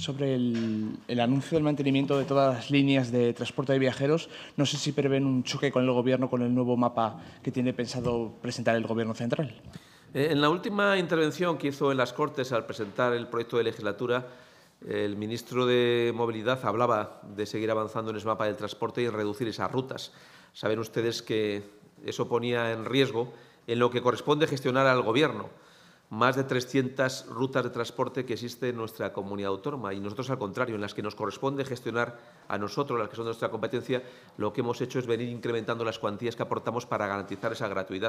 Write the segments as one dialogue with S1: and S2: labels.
S1: sobre el anuncio del mantenimiento de todas las líneas de transporte de viajeros. No sé si prevén un choque con el Gobierno, con el nuevo mapa que tiene pensado presentar el Gobierno central.
S2: En la última intervención que hizo en las Cortes al presentar el proyecto de legislatura, el ministro de Movilidad hablaba de seguir avanzando en ese mapa del transporte y en reducir esas rutas. Saben ustedes que eso ponía en riesgo en lo que corresponde gestionar al Gobierno más de 300 rutas de transporte que existen en nuestra comunidad autónoma y nosotros, al contrario, en las que nos corresponde gestionar a nosotros, las que son de nuestra competencia, lo que hemos hecho es venir incrementando las cuantías que aportamos para garantizar esa gratuidad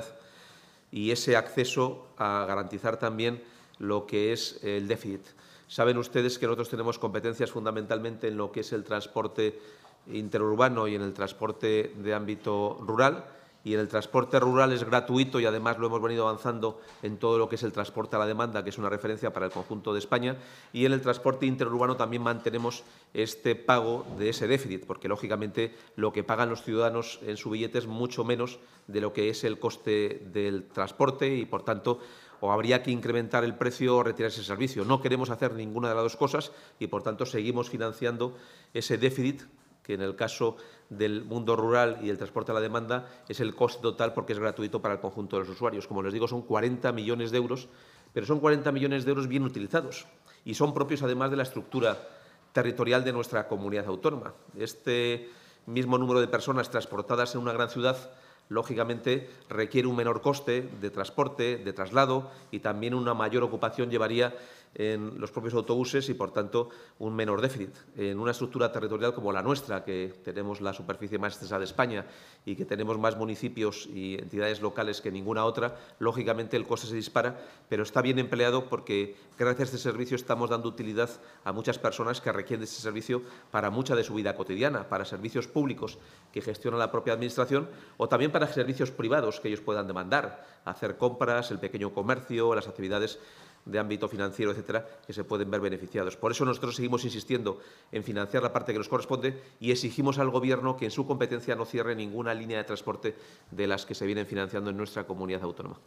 S2: y ese acceso a garantizar también lo que es el déficit. Saben ustedes que nosotros tenemos competencias fundamentalmente en lo que es el transporte interurbano y en el transporte de ámbito rural. Y en el transporte rural es gratuito y además lo hemos venido avanzando en todo lo que es el transporte a la demanda, que es una referencia para el conjunto de España. Y en el transporte interurbano también mantenemos este pago de ese déficit, porque lógicamente lo que pagan los ciudadanos en su billete es mucho menos de lo que es el coste del transporte y, por tanto, o habría que incrementar el precio o retirar ese servicio. No queremos hacer ninguna de las dos cosas y, por tanto, seguimos financiando ese déficit que en el caso del mundo rural y el transporte a la demanda es el coste total porque es gratuito para el conjunto de los usuarios. Como les digo, son 40 millones de euros, pero son 40 millones de euros bien utilizados y son propios además de la estructura territorial de nuestra comunidad autónoma. Este mismo número de personas transportadas en una gran ciudad lógicamente requiere un menor coste de transporte, de traslado y también una mayor ocupación llevaría en los propios autobuses y, por tanto, un menor déficit. En una estructura territorial como la nuestra, que tenemos la superficie más extensa de España y que tenemos más municipios y entidades locales que ninguna otra, lógicamente el coste se dispara, pero está bien empleado porque gracias a este servicio estamos dando utilidad a muchas personas que requieren de este servicio para mucha de su vida cotidiana, para servicios públicos que gestiona la propia Administración o también para servicios privados que ellos puedan demandar, hacer compras, el pequeño comercio, las actividades de ámbito financiero, etcétera, que se pueden ver beneficiados. Por eso nosotros seguimos insistiendo en financiar la parte que nos corresponde y exigimos al Gobierno que en su competencia no cierre ninguna línea de transporte de las que se vienen financiando en nuestra comunidad autónoma.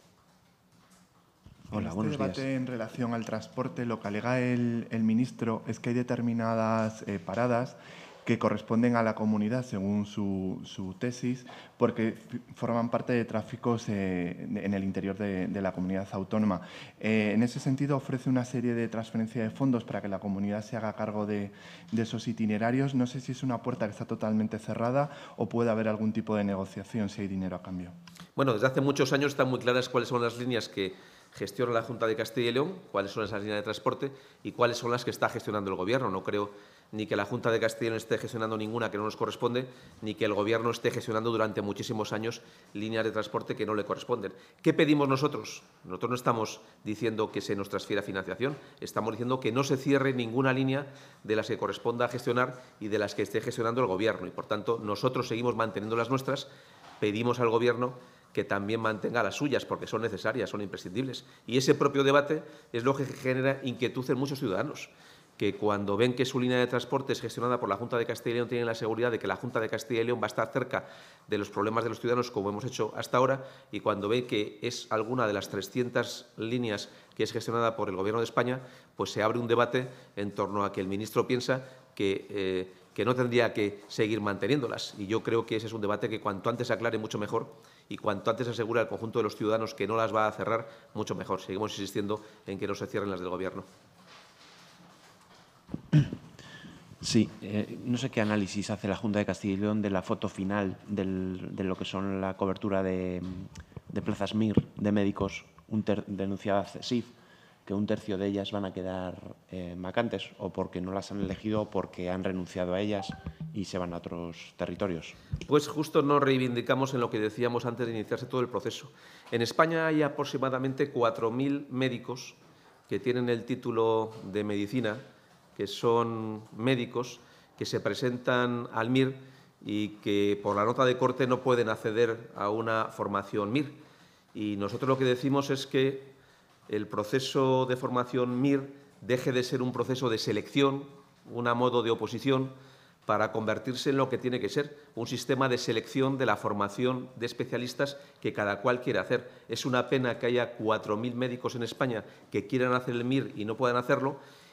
S3: Hola, buenos días. En este debate en relación al transporte, lo que alega el ministro es que hay determinadas paradas que corresponden a la comunidad, según su tesis, porque forman parte de tráficos en el interior de la comunidad autónoma. En ese sentido, ofrece una serie de transferencia de fondos para que la comunidad se haga cargo de esos itinerarios. No sé si es una puerta que está totalmente cerrada o puede haber algún tipo de negociación si hay dinero a cambio.
S2: Bueno, desde hace muchos años están muy claras cuáles son las líneas que gestiona la Junta de Castilla y León, cuáles son esas líneas de transporte y cuáles son las que está gestionando el Gobierno. No creo ni que la Junta de Castilla y León esté gestionando ninguna que no nos corresponde, ni que el Gobierno esté gestionando durante muchísimos años líneas de transporte que no le corresponden. ¿Qué pedimos nosotros? Nosotros no estamos diciendo que se nos transfiera financiación, estamos diciendo que no se cierre ninguna línea de las que corresponda a gestionar y de las que esté gestionando el Gobierno. Y, por tanto, nosotros seguimos manteniendo las nuestras, pedimos al Gobierno que también mantenga las suyas, porque son necesarias, son imprescindibles. Y ese propio debate es lo que genera inquietud en muchos ciudadanos, que cuando ven que su línea de transporte es gestionada por la Junta de Castilla y León tienen la seguridad de que la Junta de Castilla y León va a estar cerca de los problemas de los ciudadanos, como hemos hecho hasta ahora, y cuando ven que es alguna de las 300 líneas que es gestionada por el Gobierno de España, pues se abre un debate en torno a que el ministro piensa que no tendría que seguir manteniéndolas. Y yo creo que ese es un debate que cuanto antes se aclare mucho mejor y cuanto antes asegure al conjunto de los ciudadanos que no las va a cerrar, mucho mejor. Seguimos insistiendo en que no se cierren las del Gobierno.
S4: Sí, no sé qué análisis hace la Junta de Castilla y León de la foto final de lo que son la cobertura de plazas MIR de médicos denunciadas CSIF, que un tercio de ellas van a quedar vacantes o porque no las han elegido o porque han renunciado a ellas y se van a otros territorios.
S2: Pues justo nos reivindicamos en lo que decíamos antes de iniciarse todo el proceso. En España hay aproximadamente 4.000 médicos que tienen el título de medicina, que son médicos que se presentan al MIR y que por la nota de corte no pueden acceder a una formación MIR. Y nosotros lo que decimos es que el proceso de formación MIR deje de ser un proceso de selección, un modo de oposición, para convertirse en lo que tiene que ser, un sistema de selección de la formación de especialistas que cada cual quiere hacer. Es una pena que haya 4.000 médicos en España que quieran hacer el MIR y no puedan hacerlo,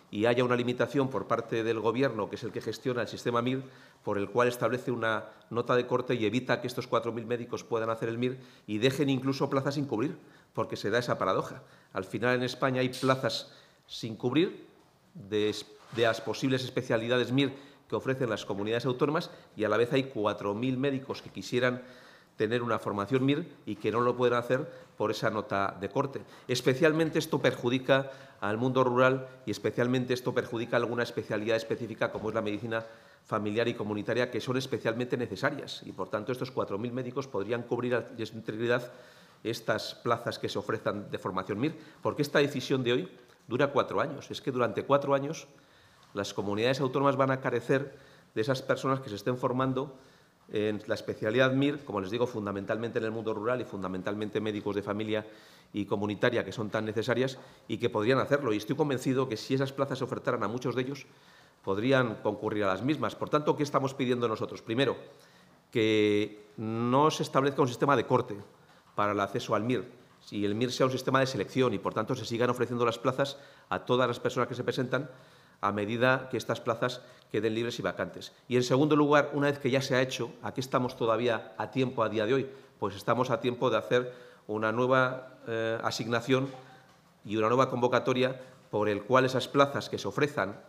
S2: y haya una limitación por parte del Gobierno, que es el que gestiona el sistema MIR, por el cual establece una nota de corte y evita que estos 4.000 médicos puedan hacer el MIR y dejen incluso plazas sin cubrir, porque se da esa paradoja. Al final, en España hay plazas sin cubrir de las posibles especialidades MIR que ofrecen las comunidades autónomas y a la vez hay 4.000 médicos que quisieran tener una formación MIR y que no lo pueden hacer por esa nota de corte. Especialmente esto perjudica al mundo rural y especialmente esto perjudica alguna especialidad específica como es la medicina familiar y comunitaria, que son especialmente necesarias y, por tanto, estos 4.000 médicos podrían cubrir en su integridad estas plazas que se ofrezcan de formación MIR, porque esta decisión de hoy dura 4 años. Es que durante 4 años las comunidades autónomas van a carecer de esas personas que se estén formando en la especialidad MIR, como les digo, fundamentalmente en el mundo rural y fundamentalmente médicos de familia y comunitaria, que son tan necesarias y que podrían hacerlo. Y estoy convencido que si esas plazas se ofertaran a muchos de ellos, podrían concurrir a las mismas. Por tanto, ¿qué estamos pidiendo nosotros? Primero, que no se establezca un sistema de corte para el acceso al MIR, si el MIR sea un sistema de selección y, por tanto, se sigan ofreciendo las plazas a todas las personas que se presentan a medida que estas plazas queden libres y vacantes. Y, en segundo lugar, una vez que ya se ha hecho, ¿a qué estamos todavía a tiempo a día de hoy? Pues estamos a tiempo de hacer una nueva asignación y una nueva convocatoria por el cual esas plazas que se ofrezcan,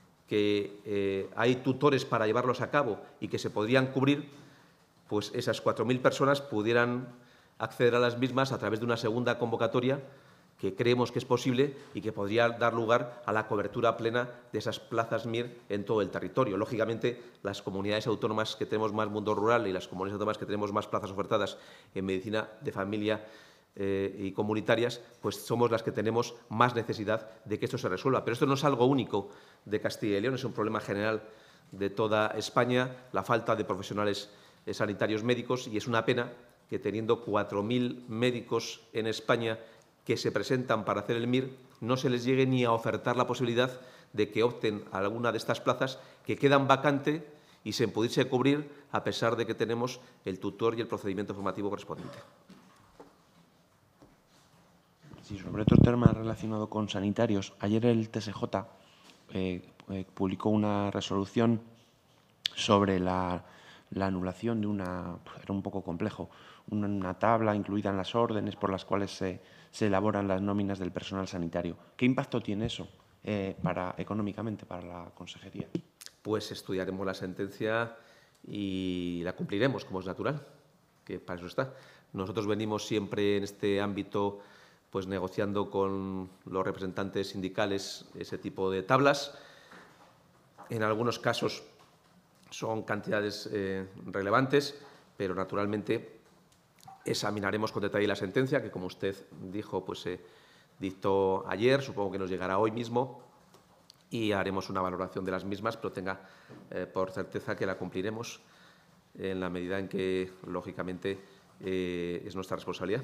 S2: que hay tutores para llevarlos a cabo y que se podrían cubrir, pues esas 4.000 personas pudieran acceder a las mismas a través de una segunda convocatoria que creemos que es posible y que podría dar lugar a la cobertura plena de esas plazas MIR en todo el territorio. Lógicamente, las comunidades autónomas que tenemos más mundo rural y las comunidades autónomas que tenemos más plazas ofertadas en medicina de familia y comunitarias, pues somos las que tenemos más necesidad de que esto se resuelva. Pero esto no es algo único de Castilla y León, es un problema general de toda España, la falta de profesionales sanitarios médicos, y es una pena que teniendo 4.000 médicos en España que se presentan para hacer el MIR, no se les llegue ni a ofertar la posibilidad de que opten a alguna de estas plazas que quedan vacantes y se pudiese cubrir a pesar de que tenemos el tutor y el procedimiento formativo correspondiente.
S4: Sí, sobre otro tema relacionado con sanitarios, ayer el TSJ publicó una resolución sobre la anulación de era un poco complejo, una tabla incluida en las órdenes por las cuales se elaboran las nóminas del personal sanitario. ¿Qué impacto tiene eso económicamente para la consejería?
S2: Pues estudiaremos la sentencia y la cumpliremos, como es natural, que para eso está. Nosotros venimos siempre en este ámbito pues negociando con los representantes sindicales ese tipo de tablas. En algunos casos son cantidades relevantes, pero naturalmente examinaremos con detalle la sentencia, que como usted dijo, pues se dictó ayer, supongo que nos llegará hoy mismo, y haremos una valoración de las mismas, pero tenga por certeza que la cumpliremos en la medida en que, lógicamente, es nuestra responsabilidad.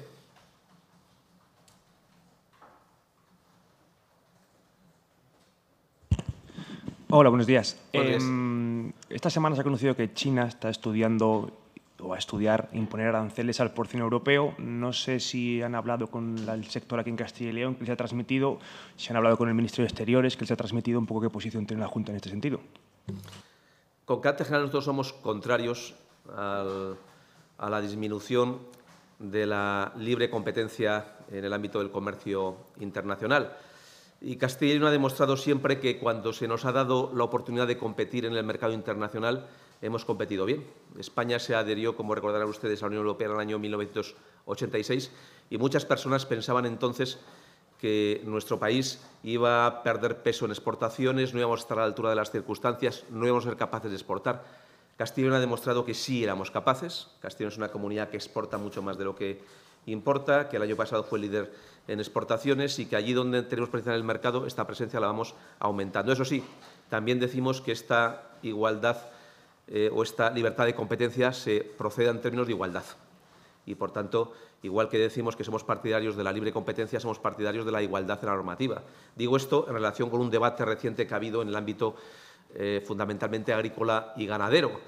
S5: Hola, buenos días.
S2: Buenos días.
S5: Esta semana se ha conocido que China está estudiando o va a estudiar imponer aranceles al porcino europeo. No sé si han hablado con el sector aquí en Castilla y León, que les ha transmitido, si han hablado con el Ministerio de Exteriores, que les ha transmitido un poco qué posición tiene la Junta en este sentido.
S2: Con carácter general, nosotros somos contrarios a la disminución de la libre competencia en el ámbito del comercio internacional. Y Castilla y León ha demostrado siempre que cuando se nos ha dado la oportunidad de competir en el mercado internacional, hemos competido bien. España se adhirió, como recordarán ustedes, a la Unión Europea en el año 1986 y muchas personas pensaban entonces que nuestro país iba a perder peso en exportaciones, no íbamos a estar a la altura de las circunstancias, no íbamos a ser capaces de exportar. Castilla y León ha demostrado que sí éramos capaces. Castilla y León es una comunidad que exporta mucho más de lo que importa, que el año pasado fue líder en exportaciones y que allí donde tenemos presencia en el mercado, esta presencia la vamos aumentando. Eso sí, también decimos que esta igualdad o esta libertad de competencia se proceda en términos de igualdad. Y, por tanto, igual que decimos que somos partidarios de la libre competencia, somos partidarios de la igualdad en la normativa. Digo esto en relación con un debate reciente que ha habido en el ámbito fundamentalmente agrícola y ganadero,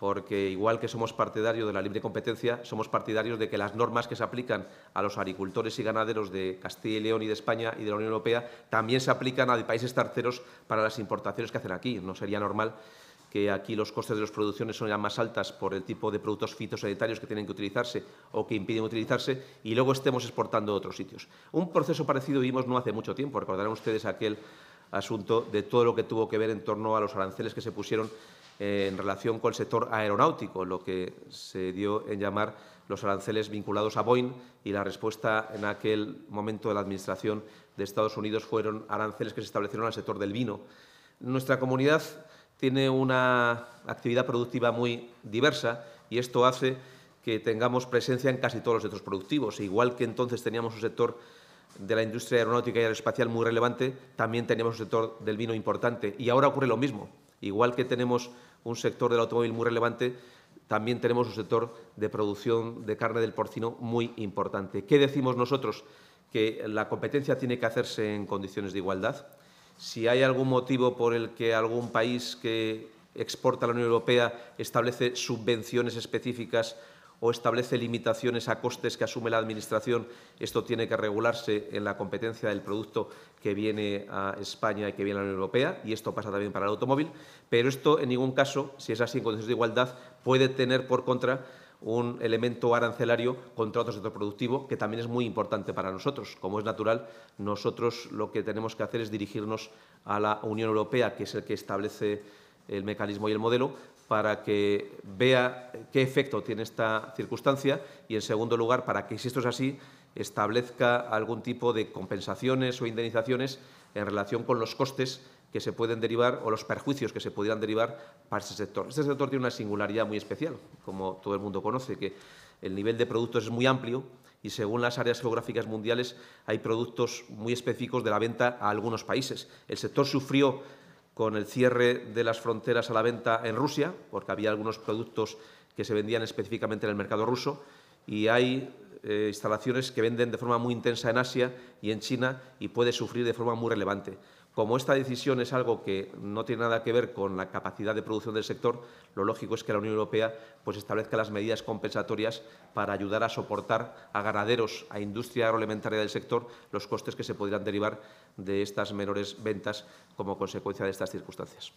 S2: porque igual que somos partidarios de la libre competencia, somos partidarios de que las normas que se aplican a los agricultores y ganaderos de Castilla y León y de España y de la Unión Europea también se aplican a países terceros para las importaciones que hacen aquí. No sería normal que aquí los costes de las producciones son ya más altas por el tipo de productos fitosanitarios que tienen que utilizarse o que impiden utilizarse y luego estemos exportando a otros sitios. Un proceso parecido vimos no hace mucho tiempo. Recordarán ustedes aquel asunto de todo lo que tuvo que ver en torno a los aranceles que se pusieron en relación con el sector aeronáutico, lo que se dio en llamar los aranceles vinculados a Boeing, y la respuesta en aquel momento de la Administración de Estados Unidos fueron aranceles que se establecieron al sector del vino. Nuestra comunidad tiene una actividad productiva muy diversa y esto hace que tengamos presencia en casi todos los sectores productivos. Igual que entonces teníamos un sector de la industria aeronáutica y aeroespacial muy relevante, también teníamos un sector del vino importante. Y ahora ocurre lo mismo. Igual que tenemos un sector del automóvil muy relevante, también tenemos un sector de producción de carne del porcino muy importante. ¿Qué decimos nosotros? Que la competencia tiene que hacerse en condiciones de igualdad. Si hay algún motivo por el que algún país que exporta a la Unión Europea establece subvenciones específicas o establece limitaciones a costes que asume la Administración, esto tiene que regularse en la competencia del producto que viene a España y que viene a la Unión Europea, y esto pasa también para el automóvil, pero esto en ningún caso, si es así en condiciones de igualdad, puede tener por contra un elemento arancelario contra otro sector productivo, que también es muy importante para nosotros. Como es natural, nosotros lo que tenemos que hacer es dirigirnos a la Unión Europea, que es el que establece el mecanismo y el modelo, para que vea qué efecto tiene esta circunstancia y, en segundo lugar, para que, si esto es así, establezca algún tipo de compensaciones o indemnizaciones en relación con los costes que se pueden derivar o los perjuicios que se pudieran derivar para este sector. Este sector tiene una singularidad muy especial, como todo el mundo conoce, que el nivel de productos es muy amplio y, según las áreas geográficas mundiales, hay productos muy específicos de la venta a algunos países. El sector sufrió con el cierre de las fronteras a la venta en Rusia, porque había algunos productos que se vendían específicamente en el mercado ruso, y hay instalaciones que venden de forma muy intensa en Asia y en China y puede sufrir de forma muy relevante. Como esta decisión es algo que no tiene nada que ver con la capacidad de producción del sector, lo lógico es que la Unión Europea pues establezca las medidas compensatorias para ayudar a soportar a ganaderos, a industria agroalimentaria del sector, los costes que se podrían derivar de estas menores ventas como consecuencia de estas circunstancias.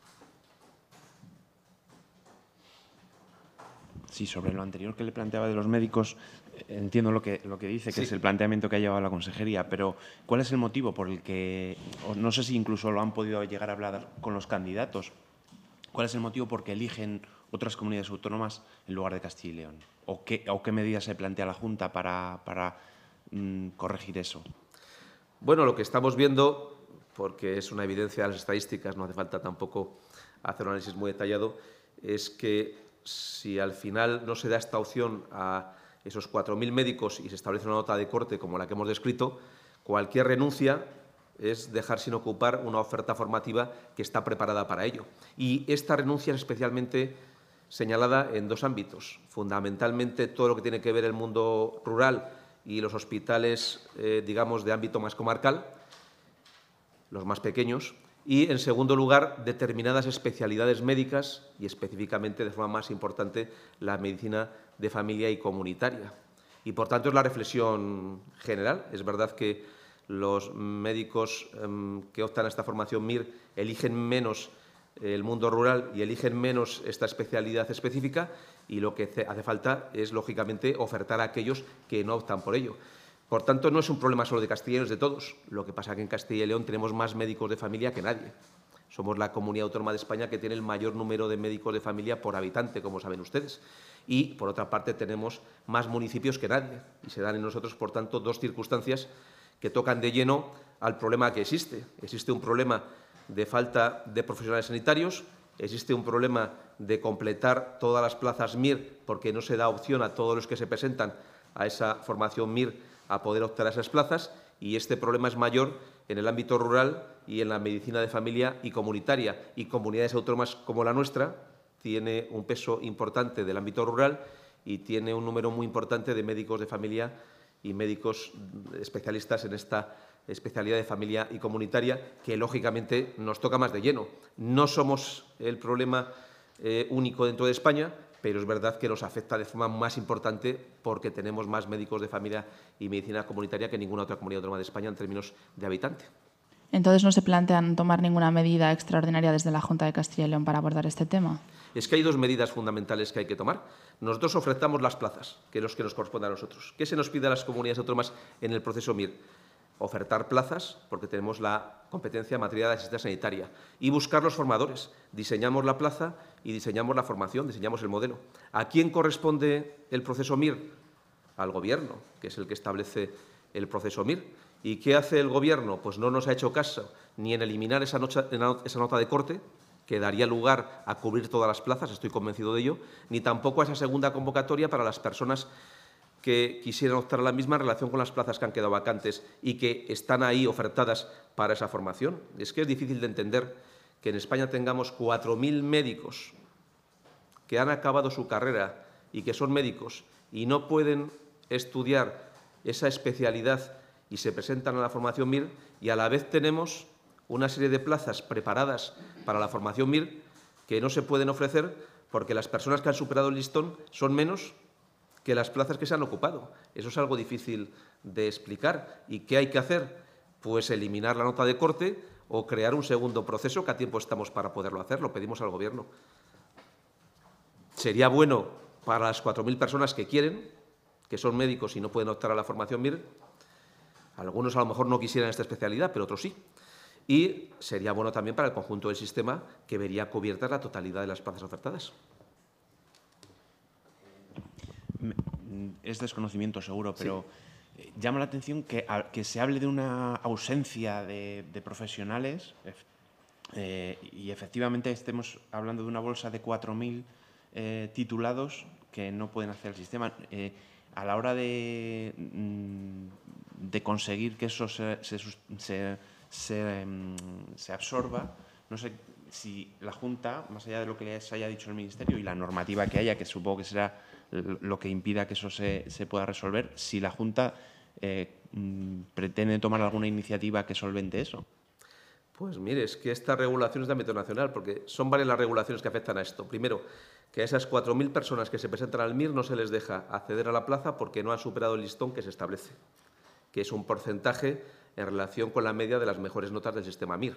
S4: Sí, sobre lo anterior que le planteaba de los médicos, entiendo lo que dice, que
S2: sí,
S4: es el planteamiento que ha llevado la consejería, pero ¿cuál es el motivo por el que, o no sé si incluso lo han podido llegar a hablar con los candidatos, cuál es el motivo por el que eligen otras comunidades autónomas en lugar de Castilla y León? ¿O qué medidas se plantea la Junta para corregir eso?
S2: Bueno, lo que estamos viendo, porque es una evidencia de las estadísticas, no hace falta tampoco hacer un análisis muy detallado, es que si al final no se da esta opción a esos 4.000 médicos y se establece una nota de corte como la que hemos descrito, cualquier renuncia es dejar sin ocupar una oferta formativa que está preparada para ello. Y esta renuncia es especialmente señalada en dos ámbitos. Fundamentalmente, todo lo que tiene que ver el mundo rural y los hospitales, digamos, de ámbito más comarcal, los más pequeños. Y, en segundo lugar, determinadas especialidades médicas y, específicamente, de forma más importante, la medicina de familia y comunitaria. Y, por tanto, es la reflexión general. Es verdad que los médicos que optan a esta formación MIR eligen menos el mundo rural y eligen menos esta especialidad específica, y lo que hace falta es, lógicamente, ofertar a aquellos que no optan por ello. Por tanto, no es un problema solo de Castilla y León, es de todos. Lo que pasa es que en Castilla y León tenemos más médicos de familia que nadie. Somos la comunidad autónoma de España que tiene el mayor número de médicos de familia por habitante, como saben ustedes. Y, por otra parte, tenemos más municipios que nadie. Y se dan en nosotros, por tanto, dos circunstancias que tocan de lleno al problema que existe. Existe un problema de falta de profesionales sanitarios, existe un problema de completar todas las plazas MIR porque no se da opción a todos los que se presentan a esa formación MIR a poder optar a esas plazas, y este problema es mayor en el ámbito rural y en la medicina de familia y comunitaria. Y comunidades autónomas como la nuestra tiene un peso importante del ámbito rural y tiene un número muy importante de médicos de familia y médicos especialistas en esta especialidad de familia y comunitaria, que lógicamente nos toca más de lleno. No somos el problema único dentro de España, pero es verdad que nos afecta de forma más importante porque tenemos más médicos de familia y medicina comunitaria que ninguna otra comunidad autónoma de España en términos de habitante.
S6: Entonces, ¿no se plantean tomar ninguna medida extraordinaria desde la Junta de Castilla y León para abordar este tema?
S2: Es que hay dos medidas fundamentales que hay que tomar. Nosotros ofertamos las plazas, que es lo que nos corresponde a nosotros. ¿Qué se nos pide a las comunidades autónomas en el proceso MIR? Ofertar plazas, porque tenemos la competencia en materia de asistencia sanitaria, y buscar los formadores. Diseñamos la plaza y diseñamos la formación, diseñamos el modelo. ¿A quién corresponde el proceso MIR? Al Gobierno, que es el que establece el proceso MIR. ¿Y qué hace el Gobierno? Pues no nos ha hecho caso ni en eliminar esa nota de corte, que daría lugar a cubrir todas las plazas, estoy convencido de ello, ni tampoco a esa segunda convocatoria para las personas que quisieran optar a la misma en relación con las plazas que han quedado vacantes y que están ahí ofertadas para esa formación. Es que es difícil de entender que en España tengamos 4.000 médicos que han acabado su carrera y que son médicos y no pueden estudiar esa especialidad y se presentan a la formación MIR, y a la vez tenemos una serie de plazas preparadas para la formación MIR que no se pueden ofrecer porque las personas que han superado el listón son menos que las plazas que se han ocupado. Eso es algo difícil de explicar. ¿Y qué hay que hacer? Pues eliminar la nota de corte o crear un segundo proceso, que a tiempo estamos para poderlo hacer, lo pedimos al Gobierno. Sería bueno para las 4.000 personas que quieren, que son médicos y no pueden optar a la formación MIR. Algunos a lo mejor no quisieran esta especialidad, pero otros sí. Y sería bueno también para el conjunto del sistema, que vería cubiertas la totalidad de las plazas ofertadas.
S4: Es desconocimiento seguro, pero sí. Llama la atención que se hable de una ausencia de profesionales y efectivamente estemos hablando de una bolsa de 4.000 titulados que no pueden acceder al sistema. A la hora de conseguir que eso se absorba, no sé si la Junta, más allá de lo que les haya dicho el Ministerio y la normativa que haya, que supongo que será lo que impida que eso se pueda resolver, si la Junta pretende tomar alguna iniciativa que solvente eso.
S2: Pues mire, es que esta regulación es de ámbito nacional, porque son varias las regulaciones que afectan a esto. Primero, que a esas 4.000 personas que se presentan al MIR no se les deja acceder a la plaza porque no han superado el listón que se establece, que es un porcentaje en relación con la media de las mejores notas del sistema MIR.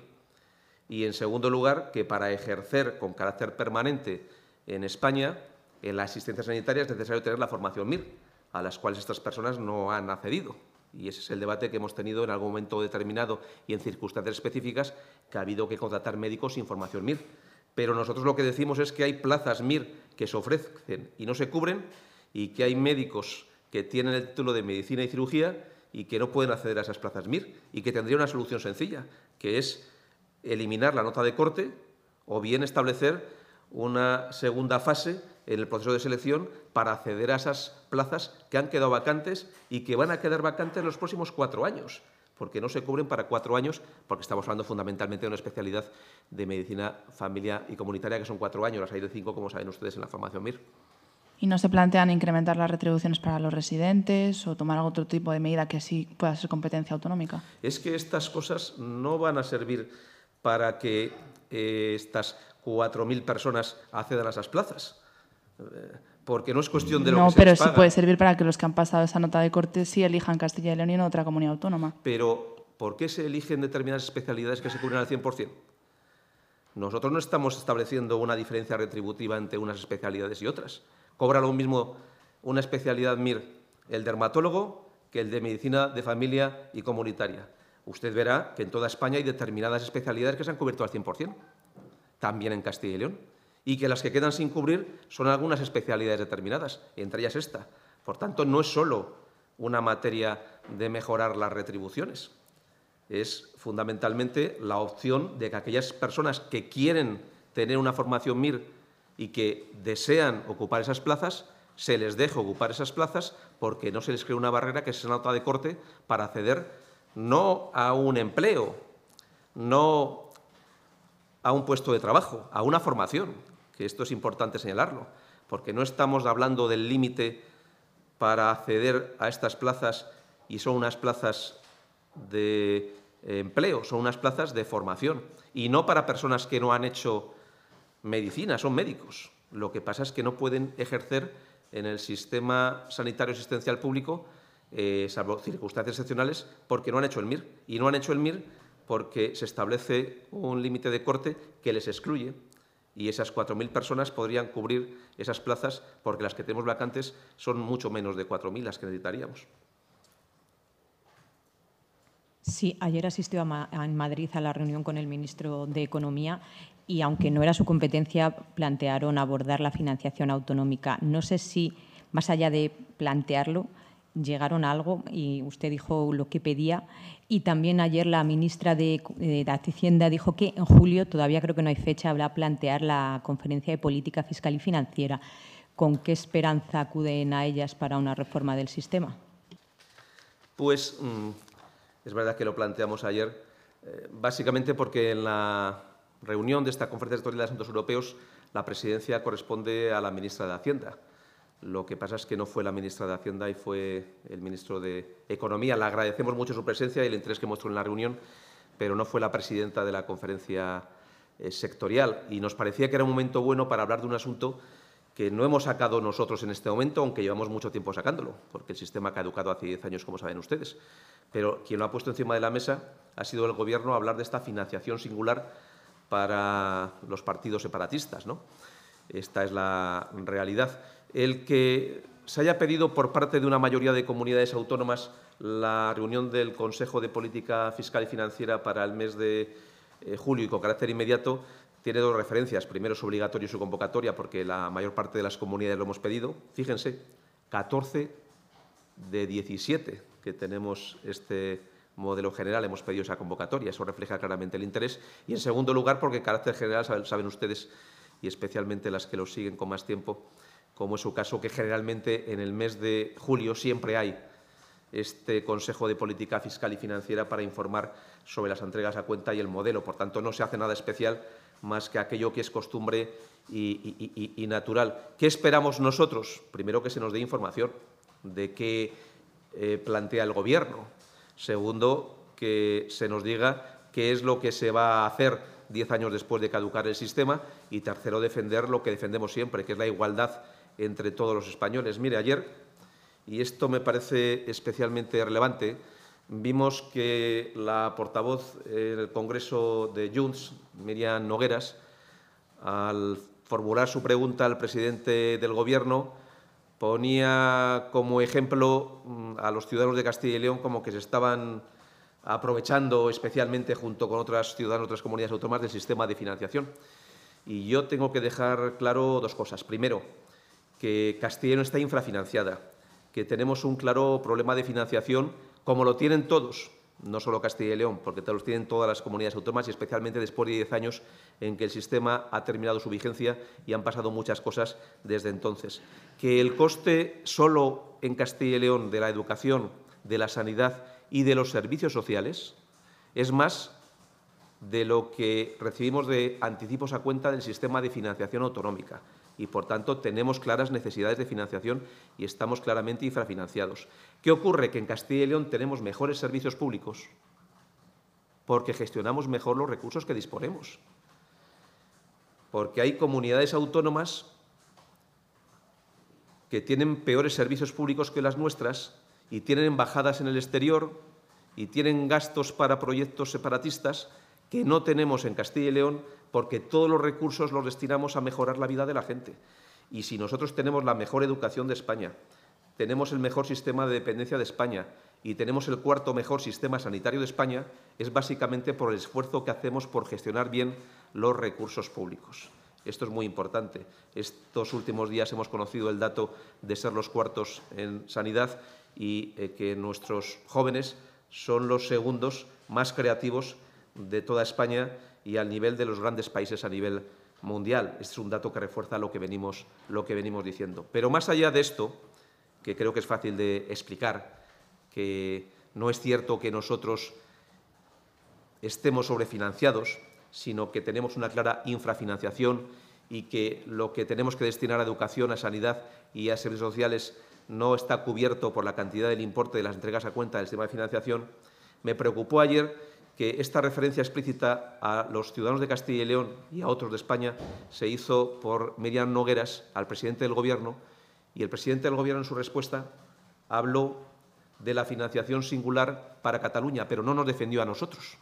S2: Y, en segundo lugar, que para ejercer con carácter permanente en España, en la asistencia sanitaria es necesario tener la formación MIR, a las cuales estas personas no han accedido. Y ese es el debate que hemos tenido en algún momento determinado y en circunstancias específicas, que ha habido que contratar médicos sin formación MIR. Pero nosotros lo que decimos es que hay plazas MIR que se ofrecen y no se cubren, y que hay médicos que tienen el título de medicina y cirugía y que no pueden acceder a esas plazas MIR, y que tendría una solución sencilla, que es eliminar la nota de corte o bien establecer una segunda fase en el proceso de selección para acceder a esas plazas que han quedado vacantes y que van a quedar vacantes en los próximos 4 años, porque no se cubren para 4 años, porque estamos hablando fundamentalmente de una especialidad de medicina, familia y comunitaria, que son 4 años, las hay de 5, como saben ustedes, en la formación MIR.
S6: ¿Y no se plantean incrementar las retribuciones para los residentes o tomar algún otro tipo de medida que sí pueda ser competencia autonómica?
S2: Es que estas cosas no van a servir para que estas 4.000 personas accedan a esas plazas, porque no es cuestión de lo que se les paga.
S6: No, pero sí puede servir para que los que han pasado esa nota de corte sí elijan Castilla y León y no otra comunidad autónoma.
S2: Pero, ¿por qué se eligen determinadas especialidades que se cubren al 100%? Nosotros no estamos estableciendo una diferencia retributiva entre unas especialidades y otras. Cobra lo mismo una especialidad MIR el dermatólogo que el de medicina de familia y comunitaria. Usted verá que en toda España hay determinadas especialidades que se han cubierto al 100%, también en Castilla y León, y que las que quedan sin cubrir son algunas especialidades determinadas, entre ellas esta. Por tanto, no es solo una materia de mejorar las retribuciones, es fundamentalmente la opción de que aquellas personas que quieren tener una formación MIR y que desean ocupar esas plazas, se les deje ocupar esas plazas porque no se les cree una barrera que es una nota de corte para acceder no a un empleo, no a un puesto de trabajo, a una formación, que esto es importante señalarlo, porque no estamos hablando del límite para acceder a estas plazas y son unas plazas de empleo, son unas plazas de formación, y no para personas que no han hecho medicina, son médicos. Lo que pasa es que no pueden ejercer en el sistema sanitario asistencial público, salvo circunstancias excepcionales, porque no han hecho el MIR. Y no han hecho el MIR porque se establece un límite de corte que les excluye. Y esas 4.000 personas podrían cubrir esas plazas porque las que tenemos vacantes son mucho menos de 4.000 las que necesitaríamos.
S7: Sí, ayer asistió en Madrid a la reunión con el ministro de Economía y, aunque no era su competencia, plantearon abordar la financiación autonómica. No sé si, más allá de plantearlo, llegaron a algo y usted dijo lo que pedía. Y también ayer la ministra de Hacienda dijo que en julio, todavía creo que no hay fecha, va a plantear la conferencia de política fiscal y financiera. ¿Con qué esperanza acuden a ellas para una reforma del sistema?
S2: Pues es verdad que lo planteamos ayer, básicamente porque en la reunión de esta Conferencia Sectorial de Asuntos Europeos la presidencia corresponde a la ministra de Hacienda. Lo que pasa es que no fue la ministra de Hacienda y fue el ministro de Economía. Le agradecemos mucho su presencia y el interés que mostró en la reunión, pero no fue la presidenta de la conferencia sectorial. Y nos parecía que era un momento bueno para hablar de un asunto que no hemos sacado nosotros en este momento, aunque llevamos mucho tiempo sacándolo, porque el sistema ha caducado hace 10 años, como saben ustedes. Pero quien lo ha puesto encima de la mesa ha sido el Gobierno a hablar de esta financiación singular para los partidos separatistas, ¿no? Esta es la realidad. El que se haya pedido por parte de una mayoría de comunidades autónomas la reunión del Consejo de Política Fiscal y Financiera para el mes de julio y con carácter inmediato tiene dos referencias. Primero, es obligatorio su convocatoria porque la mayor parte de las comunidades lo hemos pedido. Fíjense, 14 de 17 que tenemos este modelo general hemos pedido esa convocatoria. Eso refleja claramente el interés. Y, en segundo lugar, porque en carácter general saben ustedes, y especialmente las que lo siguen con más tiempo, como es su caso, que generalmente en el mes de julio siempre hay este Consejo de Política Fiscal y Financiera para informar sobre las entregas a cuenta y el modelo. Por tanto, no se hace nada especial más que aquello que es costumbre y natural. ¿Qué esperamos nosotros? Primero, que se nos dé información de qué plantea el Gobierno. Segundo, que se nos diga qué es lo que se va a hacer 10 años después de caducar el sistema. Y tercero, defender lo que defendemos siempre, que es la igualdad entre todos los españoles. Mire, ayer, y esto me parece especialmente relevante, vimos que la portavoz en el Congreso de Junts, Míriam Nogueras, al formular su pregunta al presidente del Gobierno, ponía como ejemplo a los ciudadanos de Castilla y León como que se estaban aprovechando especialmente junto con otros ciudadanos de otras comunidades autónomas del sistema de financiación. Y yo tengo que dejar claro dos cosas. Primero, que Castilla y León está infrafinanciada, que tenemos un claro problema de financiación, como lo tienen todos, no solo Castilla y León, porque los tienen todas las comunidades autónomas y especialmente después de 10 años en que el sistema ha terminado su vigencia y han pasado muchas cosas desde entonces. Que el coste solo en Castilla y León de la educación, de la sanidad y de los servicios sociales es más de lo que recibimos de anticipos a cuenta del sistema de financiación autonómica. Y, por tanto, tenemos claras necesidades de financiación y estamos claramente infrafinanciados. ¿Qué ocurre? Que en Castilla y León tenemos mejores servicios públicos porque gestionamos mejor los recursos que disponemos. Porque hay comunidades autónomas que tienen peores servicios públicos que las nuestras y tienen embajadas en el exterior y tienen gastos para proyectos separatistas que no tenemos en Castilla y León, porque todos los recursos los destinamos a mejorar la vida de la gente. Y si nosotros tenemos la mejor educación de España, tenemos el mejor sistema de dependencia de España y tenemos el cuarto mejor sistema sanitario de España, es básicamente por el esfuerzo que hacemos por gestionar bien los recursos públicos. Esto es muy importante. Estos últimos días hemos conocido el dato de ser los cuartos en sanidad y que nuestros jóvenes son los segundos más creativos de toda España y al nivel de los grandes países a nivel mundial. Este es un dato que refuerza lo que venimos diciendo. Pero más allá de esto, que creo que es fácil de explicar, que no es cierto que nosotros estemos sobrefinanciados, sino que tenemos una clara infrafinanciación y que lo que tenemos que destinar a educación, a sanidad y a servicios sociales no está cubierto por la cantidad del importe de las entregas a cuenta del sistema de financiación, me preocupó ayer que esta referencia explícita a los ciudadanos de Castilla y León y a otros de España se hizo por Miriam Nogueras al presidente del Gobierno, y el presidente del Gobierno en su respuesta habló de la financiación singular para Cataluña, pero no nos defendió a nosotros.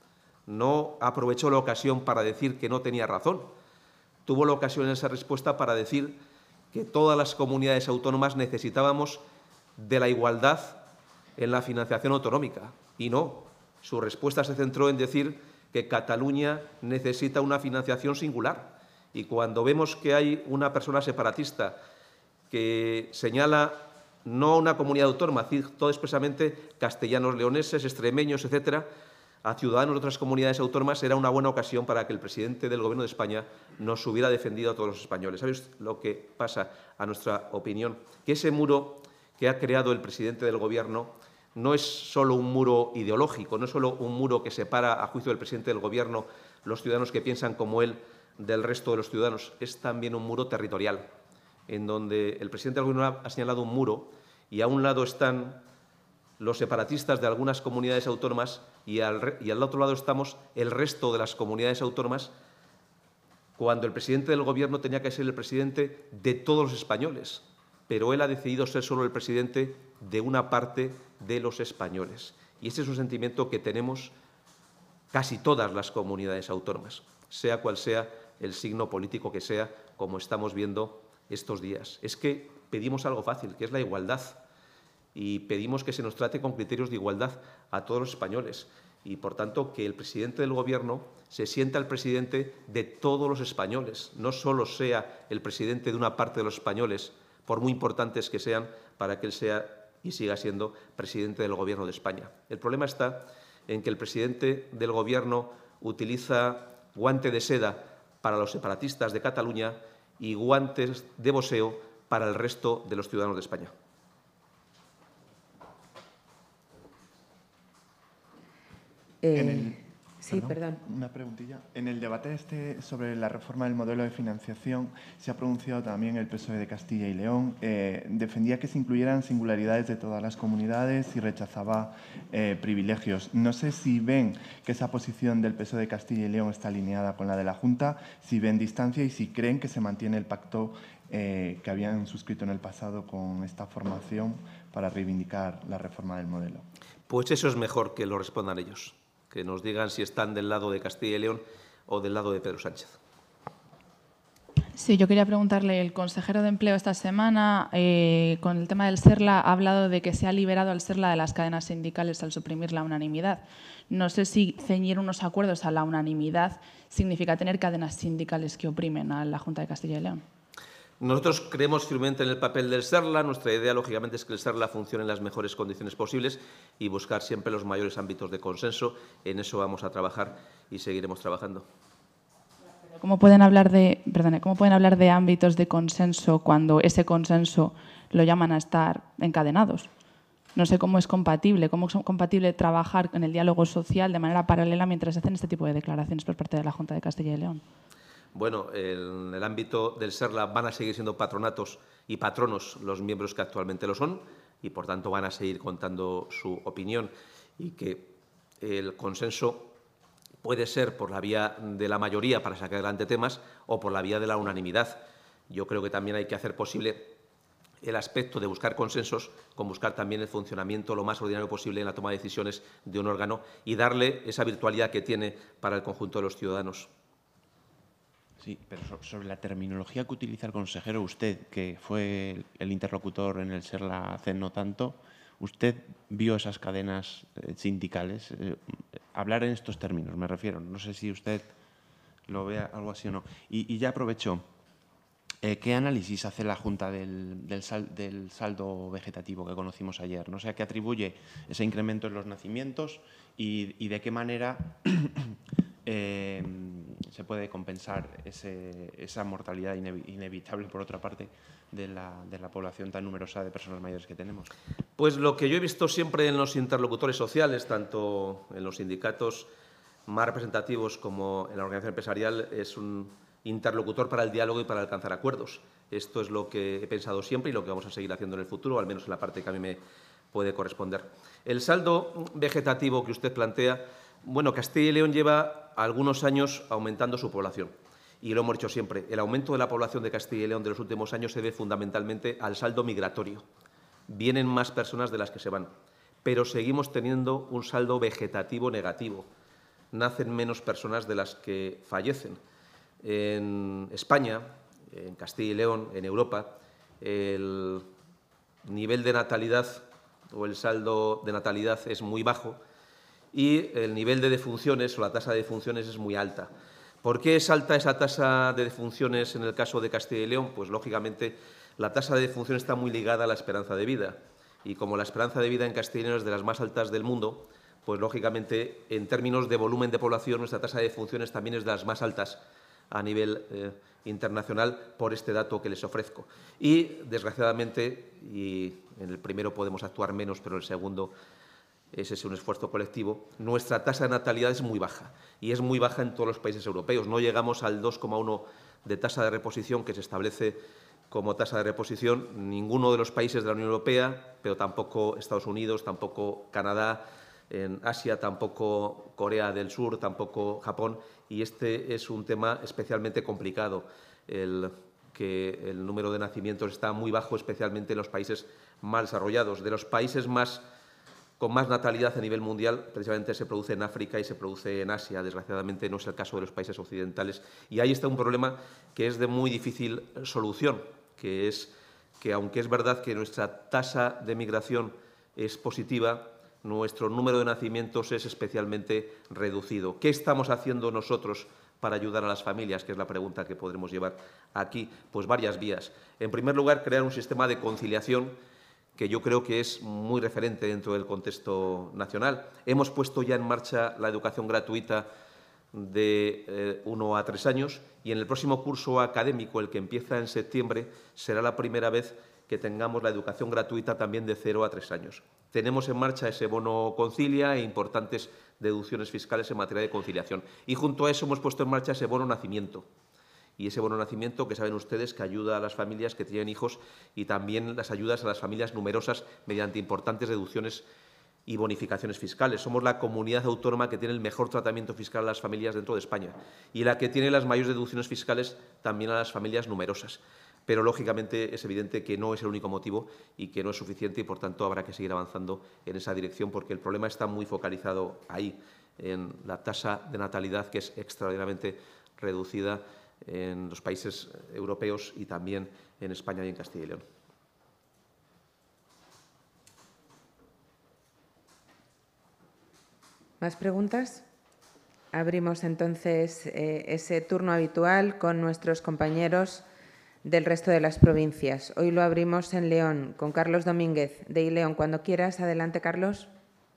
S2: No aprovechó la ocasión para decir que no tenía razón. Tuvo la ocasión en esa respuesta para decir que todas las comunidades autónomas necesitábamos de la igualdad en la financiación autonómica. Y no, su respuesta se centró en decir que Cataluña necesita una financiación singular. Y cuando vemos que hay una persona separatista que señala no a una comunidad autónoma, cito expresamente castellanos, leoneses, extremeños, etcétera, a ciudadanos de otras comunidades autónomas, era una buena ocasión para que el presidente del Gobierno de España nos hubiera defendido a todos los españoles. ¿Sabéis lo que pasa, a nuestra opinión? Que ese muro que ha creado el presidente del Gobierno no es solo un muro ideológico, no es solo un muro que separa, a juicio del presidente del Gobierno, los ciudadanos que piensan como él del resto de los ciudadanos, es también un muro territorial, en donde el presidente del Gobierno ha señalado un muro y a un lado están los separatistas de algunas comunidades autónomas y al otro lado estamos el resto de las comunidades autónomas, cuando el presidente del Gobierno tenía que ser el presidente de todos los españoles, pero él ha decidido ser solo el presidente de una parte de los españoles. Y ese es un sentimiento que tenemos casi todas las comunidades autónomas, sea cual sea el signo político que sea, como estamos viendo estos días. Es que pedimos algo fácil, que es la igualdad, y pedimos que se nos trate con criterios de igualdad a todos los españoles y, por tanto, que el presidente del Gobierno se sienta el presidente de todos los españoles, no solo sea el presidente de una parte de los españoles, por muy importantes que sean, para que él sea y siga siendo presidente del Gobierno de España. El problema está en que el presidente del Gobierno utiliza guante de seda para los separatistas de Cataluña y guantes de boxeo para el resto de los ciudadanos de España.
S7: Perdón.
S3: Una preguntilla. En el debate sobre la reforma del modelo de financiación se ha pronunciado también el PSOE de Castilla y León. Defendía que se incluyeran singularidades de todas las comunidades y rechazaba privilegios. No sé si ven que esa posición del PSOE de Castilla y León está alineada con la de la Junta, si ven distancia y si creen que se mantiene el pacto que habían suscrito en el pasado con esta formación para reivindicar la reforma del modelo.
S2: Pues eso es mejor que lo respondan ellos, que nos digan si están del lado de Castilla y León o del lado de Pedro Sánchez.
S6: Sí, yo quería preguntarle, el consejero de Empleo esta semana, con el tema del SERLA, ha hablado de que se ha liberado al SERLA de las cadenas sindicales al suprimir la unanimidad. No sé si ceñir unos acuerdos a la unanimidad significa tener cadenas sindicales que oprimen a la Junta de Castilla y León.
S2: Nosotros creemos firmemente en el papel del SERLA. Nuestra idea, lógicamente, es que el SERLA funcione en las mejores condiciones posibles y buscar siempre los mayores ámbitos de consenso. En eso vamos a trabajar y seguiremos trabajando.
S6: ¿Cómo pueden hablar de ámbitos de consenso cuando ese consenso lo llaman a estar encadenados? No sé cómo es compatible trabajar en el diálogo social de manera paralela mientras se hacen este tipo de declaraciones por parte de la Junta de Castilla y León.
S2: Bueno, en el ámbito del SERLA van a seguir siendo patronatos y patronos los miembros que actualmente lo son y, por tanto, van a seguir contando su opinión, y que el consenso puede ser por la vía de la mayoría para sacar adelante temas o por la vía de la unanimidad. Yo creo que también hay que hacer posible el aspecto de buscar consensos con buscar también el funcionamiento lo más ordinario posible en la toma de decisiones de un órgano y darle esa virtualidad que tiene para el conjunto de los ciudadanos.
S4: Sí, pero sobre la terminología que utiliza el consejero, usted, que fue el interlocutor en el SERLA hace no tanto, ¿usted vio esas cadenas sindicales? Hablar en estos términos, me refiero. No sé si usted lo ve algo así o no. Y ya aprovecho. ¿Qué análisis hace la Junta del saldo vegetativo que conocimos ayer? No sé a qué atribuye ese incremento en los nacimientos y de qué manera se puede compensar esa mortalidad inevitable, por otra parte, de la población tan numerosa de personas mayores que tenemos.
S2: Pues lo que yo he visto siempre en los interlocutores sociales, tanto en los sindicatos más representativos como en la organización empresarial, es un interlocutor para el diálogo y para alcanzar acuerdos. Esto es lo que he pensado siempre y lo que vamos a seguir haciendo en el futuro, al menos en la parte que a mí me puede corresponder. El saldo vegetativo que usted plantea Bueno, Castilla y León lleva algunos años aumentando su población. Y lo hemos dicho siempre, el aumento de la población de Castilla y León de los últimos años se debe fundamentalmente al saldo migratorio. Vienen más personas de las que se van, pero seguimos teniendo un saldo vegetativo negativo. Nacen menos personas de las que fallecen. En España, en Castilla y León, en Europa, el nivel de natalidad o el saldo de natalidad es muy bajo y el nivel de defunciones o la tasa de defunciones es muy alta. ¿Por qué es alta esa tasa de defunciones en el caso de Castilla y León? Pues, lógicamente, la tasa de defunción está muy ligada a la esperanza de vida. Y como la esperanza de vida en Castilla y León es de las más altas del mundo, pues, lógicamente, en términos de volumen de población, nuestra tasa de defunciones también es de las más altas a nivel internacional por este dato que les ofrezco. Y, desgraciadamente, y en el primero podemos actuar menos, pero en el segundo ese es un esfuerzo colectivo, nuestra tasa de natalidad es muy baja y es muy baja en todos los países europeos. No llegamos al 2,1 de tasa de reposición que se establece como tasa de reposición ninguno de los países de la Unión Europea, pero tampoco Estados Unidos, tampoco Canadá, en Asia tampoco Corea del Sur, tampoco Japón, y este es un tema especialmente complicado, que el número de nacimientos está muy bajo, especialmente en los países más desarrollados. De los países con más natalidad a nivel mundial, precisamente se produce en África y se produce en Asia. Desgraciadamente no es el caso de los países occidentales. Y ahí está un problema que es de muy difícil solución, que es que, aunque es verdad que nuestra tasa de migración es positiva, nuestro número de nacimientos es especialmente reducido. ¿Qué estamos haciendo nosotros para ayudar a las familias? Que es la pregunta que podremos llevar aquí. Pues varias vías. En primer lugar, crear un sistema de conciliación que yo creo que es muy referente dentro del contexto nacional. Hemos puesto ya en marcha la educación gratuita de 1 a 3 años y en el próximo curso académico, el que empieza en septiembre, será la primera vez que tengamos la educación gratuita también de 0 a 3 años. Tenemos en marcha ese bono concilia e importantes deducciones fiscales en materia de conciliación. Y junto a eso hemos puesto en marcha ese bono nacimiento. Y ese bono nacimiento, que saben ustedes que ayuda a las familias que tienen hijos y también las ayudas a las familias numerosas mediante importantes deducciones y bonificaciones fiscales. Somos la comunidad autónoma que tiene el mejor tratamiento fiscal a las familias dentro de España y la que tiene las mayores deducciones fiscales también a las familias numerosas. Pero, lógicamente, es evidente que no es el único motivo y que no es suficiente y, por tanto, habrá que seguir avanzando en esa dirección porque el problema está muy focalizado ahí, en la tasa de natalidad, que es extraordinariamente reducida en los países europeos y también en España y en Castilla y León.
S8: ¿Más preguntas? Abrimos entonces ese turno habitual con nuestros compañeros del resto de las provincias. Hoy lo abrimos en León con Carlos Domínguez de ILeón. Cuando quieras, adelante, Carlos.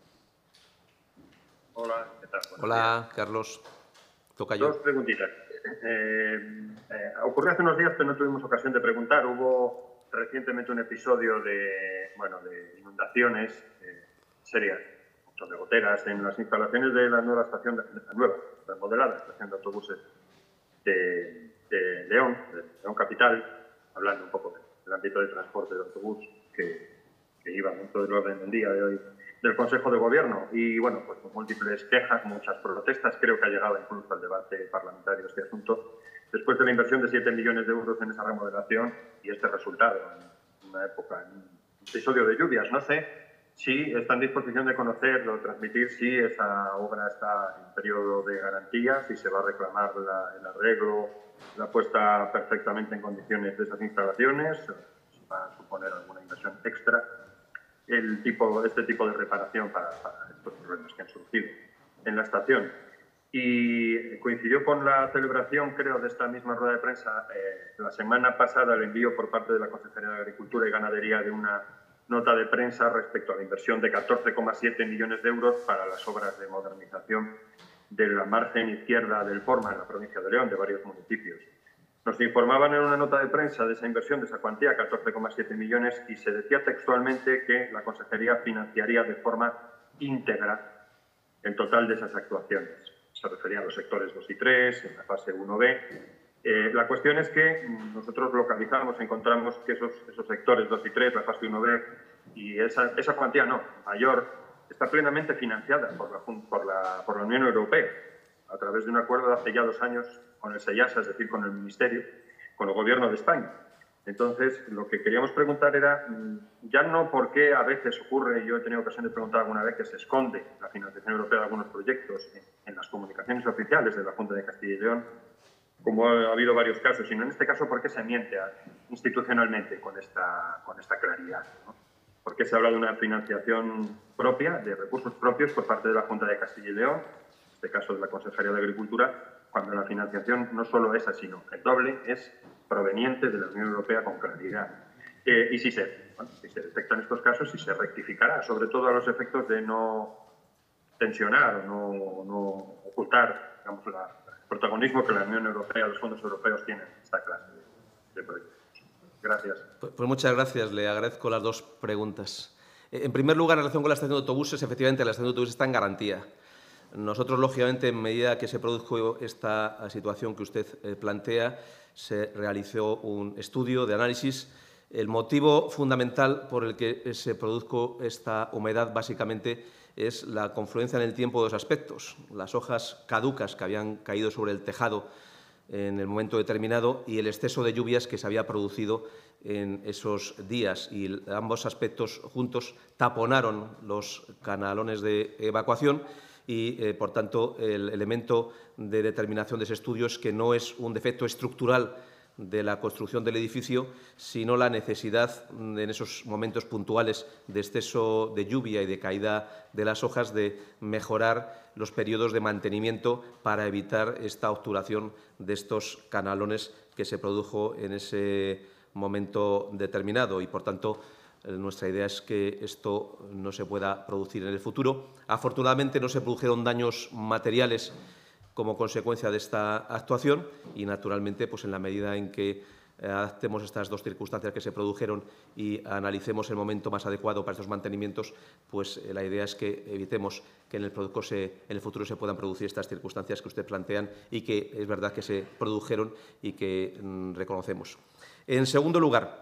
S9: Hola, ¿qué tal?
S2: Hola, Carlos. Toca yo.
S9: Dos preguntitas. Ocurrió hace unos días, pero no tuvimos ocasión de preguntar. Hubo recientemente un episodio de inundaciones serias, de goteras, en las instalaciones de la nueva estación, la remodelada estación de autobuses de León Capital, hablando un poco del ámbito de transporte de autobús que iba dentro del orden del día de hoy del Consejo de Gobierno. Y, bueno, pues con múltiples quejas, muchas protestas, creo que ha llegado incluso al debate parlamentario este asunto, después de la inversión de 7 millones de euros en esa remodelación y este resultado en una época, en un episodio de lluvias. No sé si está en disposición de conocer o transmitir si esa obra está en periodo de garantía, si se va a reclamar el arreglo, la puesta perfectamente en condiciones de esas instalaciones, si va a suponer alguna inversión extra, este tipo de reparación para estos problemas que han surgido en la estación. Y coincidió con la celebración, creo, de esta misma rueda de prensa, la semana pasada, el envío por parte de la Consejería de Agricultura y Ganadería de una nota de prensa respecto a la inversión de 14,7 millones de euros para las obras de modernización de la margen izquierda del Porma, en la provincia de León, de varios municipios. Nos informaban en una nota de prensa de esa inversión, de esa cuantía, 14,7 millones, y se decía textualmente que la Consejería financiaría de forma íntegra el total de esas actuaciones. Se refería a los sectores 2 y 3, en la fase 1B. La cuestión es que nosotros localizamos, encontramos que esos sectores 2 y 3, la fase 1B, y esa cuantía no, mayor, está plenamente financiada por la Unión Europea, a través de un acuerdo de hace ya 2 años con el SEIASA, es decir, con el Ministerio, con el Gobierno de España. Entonces, lo que queríamos preguntar era, ya no por qué a veces ocurre, yo he tenido ocasión de preguntar alguna vez, que se esconde la financiación europea de algunos proyectos en las comunicaciones oficiales de la Junta de Castilla y León, como ha habido varios casos, sino en este caso, ¿por qué se miente institucionalmente con esta claridad, ¿no? ¿Por qué se habla de una financiación propia, de recursos propios por parte de la Junta de Castilla y León, en este caso de la Consejería de Agricultura, cuando la financiación no solo esa, sino el doble, es proveniente de la Unión Europea con claridad? Y si se detectan estos casos, si se rectificará, sobre todo a los efectos de no tensionar o no ocultar, digamos, el protagonismo que la Unión Europea, los fondos europeos tienen en esta clase de proyectos. Gracias.
S2: Pues muchas gracias. Le agradezco las 2 preguntas. En primer lugar, en relación con la estación de autobuses, efectivamente, la estación de autobuses está en garantía. Nosotros, lógicamente, en medida que se produjo esta situación que usted plantea, se realizó un estudio de análisis. El motivo fundamental por el que se produjo esta humedad, básicamente, es la confluencia en el tiempo de 2 aspectos. Las hojas caducas que habían caído sobre el tejado en el momento determinado y el exceso de lluvias que se había producido en esos días. Y ambos aspectos juntos taponaron los canalones de evacuación y, por tanto, el elemento de determinación de ese estudio es que no es un defecto estructural de la construcción del edificio, sino la necesidad en esos momentos puntuales de exceso de lluvia y de caída de las hojas de mejorar los periodos de mantenimiento para evitar esta obturación de estos canalones que se produjo en ese momento determinado y, por tanto, nuestra idea es que esto no se pueda producir en el futuro. Afortunadamente, no se produjeron daños materiales como consecuencia de esta actuación y, naturalmente, pues en la medida en que adaptemos estas 2 circunstancias que se produjeron y analicemos el momento más adecuado para estos mantenimientos, pues la idea es que evitemos que en el futuro se puedan producir estas circunstancias que usted plantean y que es verdad que se produjeron y que reconocemos. En segundo lugar,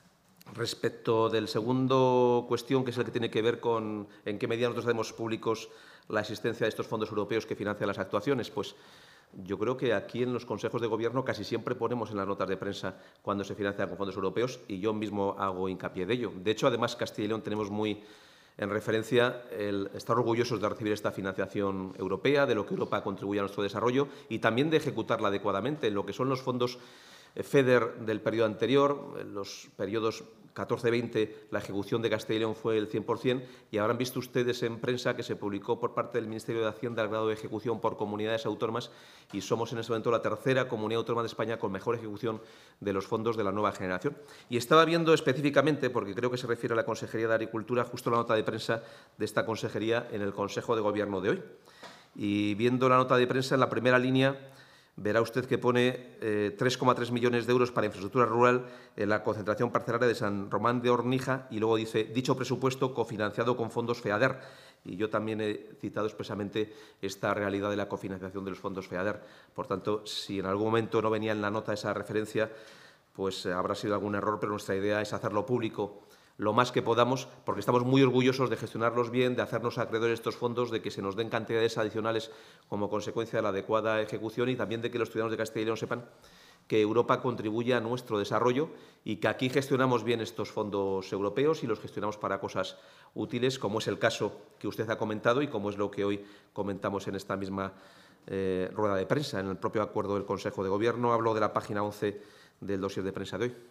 S2: respecto del segundo cuestión, que es el que tiene que ver con en qué medida nosotros hacemos públicos la existencia de estos fondos europeos que financian las actuaciones, pues yo creo que aquí en los consejos de gobierno casi siempre ponemos en las notas de prensa cuando se financian con fondos europeos y yo mismo hago hincapié de ello. De hecho, además, Castilla y León tenemos muy en referencia el estar orgullosos de recibir esta financiación europea, de lo que Europa contribuye a nuestro desarrollo y también de ejecutarla adecuadamente en lo que son los fondos FEDER del periodo anterior, en los periodos 14-20, la ejecución de Castilla y León fue el 100% y habrán visto ustedes en prensa que se publicó por parte del Ministerio de Hacienda el grado de ejecución por comunidades autónomas y somos en ese momento la 3ª comunidad autónoma de España con mejor ejecución de los fondos de la nueva generación. Y estaba viendo específicamente, porque creo que se refiere a la Consejería de Agricultura, justo la nota de prensa de esta consejería en el Consejo de Gobierno de hoy. Y viendo la nota de prensa, en la primera línea verá usted que pone 3,3 millones de euros para infraestructura rural en la concentración parcelaria de San Román de Hornija y luego dice dicho presupuesto cofinanciado con fondos FEADER. Y yo también he citado expresamente esta realidad de la cofinanciación de los fondos FEADER. Por tanto, si en algún momento no venía en la nota esa referencia, pues habrá sido algún error, pero nuestra idea es hacerlo público lo más que podamos, porque estamos muy orgullosos de gestionarlos bien, de hacernos acreedores de estos fondos, de que se nos den cantidades adicionales como consecuencia de la adecuada ejecución y también de que los ciudadanos de Castilla y León sepan que Europa contribuye a nuestro desarrollo y que aquí gestionamos bien estos fondos europeos y los gestionamos para cosas útiles, como es el caso que usted ha comentado y como es lo que hoy comentamos en esta misma rueda de prensa, en el propio acuerdo del Consejo de Gobierno. Hablo de la página 11 del dossier de prensa de hoy.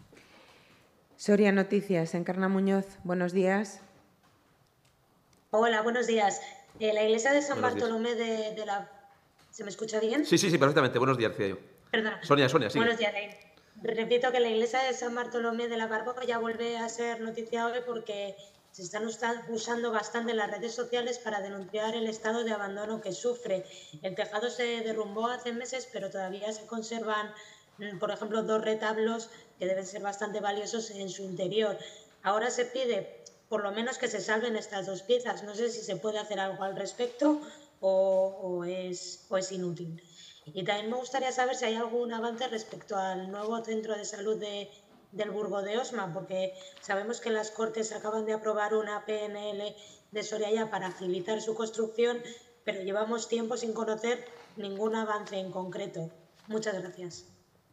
S8: Soria Noticias, Encarna Muñoz, buenos días.
S10: Hola, buenos días. La iglesia de San Bartolomé de la... ¿Se me escucha bien?
S2: Sí, perfectamente. Buenos días, decía yo.
S10: Perdona.
S2: Sonia, sí.
S10: Buenos días. Repito que la iglesia de San Bartolomé de la Barboca ya vuelve a ser noticia hoy porque se están usando bastante las redes sociales para denunciar el estado de abandono que sufre. El tejado se derrumbó hace meses, pero todavía se conservan, por ejemplo, 2 retablos que deben ser bastante valiosos en su interior. Ahora se pide, por lo menos, que se salven estas 2 piezas. No sé si se puede hacer algo al respecto o es inútil. Y también me gustaría saber si hay algún avance respecto al nuevo centro de salud de del Burgo de Osma, porque sabemos que las Cortes acaban de aprobar una PNL de Soria para agilizar su construcción, pero llevamos tiempo sin conocer ningún avance en concreto. Muchas gracias.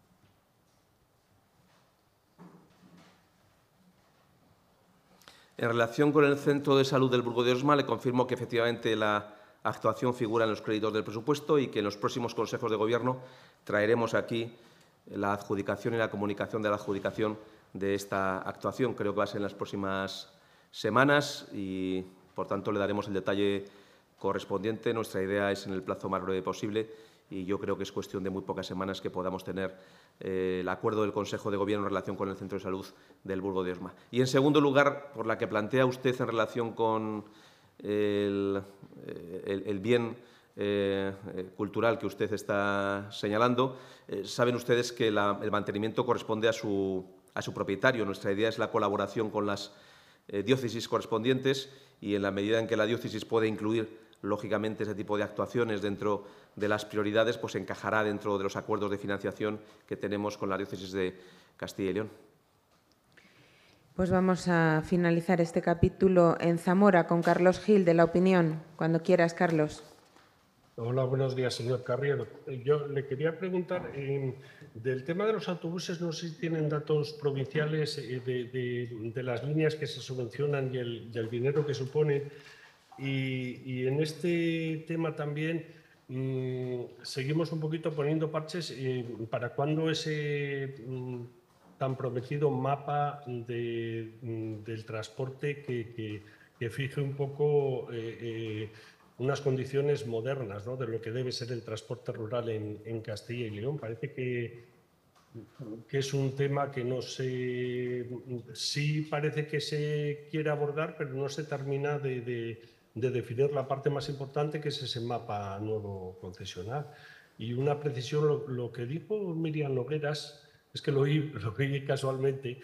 S2: En relación con el Centro de Salud del Burgo de Osma, le confirmo que efectivamente la actuación figura en los créditos del presupuesto y que en los próximos consejos de Gobierno traeremos aquí la adjudicación y la comunicación de la adjudicación de esta actuación. Creo que va a ser en las próximas semanas y, por tanto, le daremos el detalle correspondiente. Nuestra idea es en el plazo más breve posible y yo creo que es cuestión de muy pocas semanas que podamos tener el acuerdo del Consejo de Gobierno en relación con el Centro de Salud del Burgo de Osma. Y, en segundo lugar, por la que plantea usted en relación con el bien cultural que usted está señalando, saben ustedes que el mantenimiento corresponde a su propietario. Nuestra idea es la colaboración con las diócesis correspondientes y, en la medida en que la diócesis puede incluir lógicamente ese tipo de actuaciones dentro de las prioridades, pues encajará dentro de los acuerdos de financiación que tenemos con la diócesis de Castilla y León.
S8: Pues vamos a finalizar este capítulo en Zamora con Carlos Gil, de La Opinión. Cuando quieras, Carlos.
S11: Hola, buenos días, señor Carriero. Yo le quería preguntar del tema de los autobuses, no sé si tienen datos provinciales de las líneas que se subvencionan y el dinero que suponen. Y en este tema también seguimos un poquito poniendo parches. ¿Para cuándo ese tan prometido mapa del transporte que fije un poco unas condiciones modernas, ¿no?, de lo que debe ser el transporte rural en Castilla y León? Parece que es un tema que no se... Sí parece que se quiere abordar, pero no se termina de definir la parte más importante, que es ese mapa nuevo concesional. Y una precisión, lo que dijo Miriam Nogueras, es que lo oí casualmente,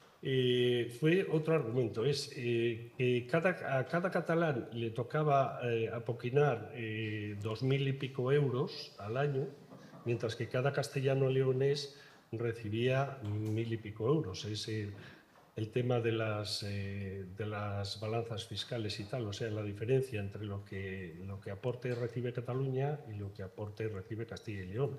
S11: fue otro argumento, es que a cada catalán le tocaba apoquinar 2.000 y pico euros al año, mientras que cada castellano leonés recibía 1.000 y pico euros. Es el tema de las balanzas fiscales y tal, o sea, la diferencia entre lo que aporte y recibe Cataluña y lo que aporte y recibe Castilla y León.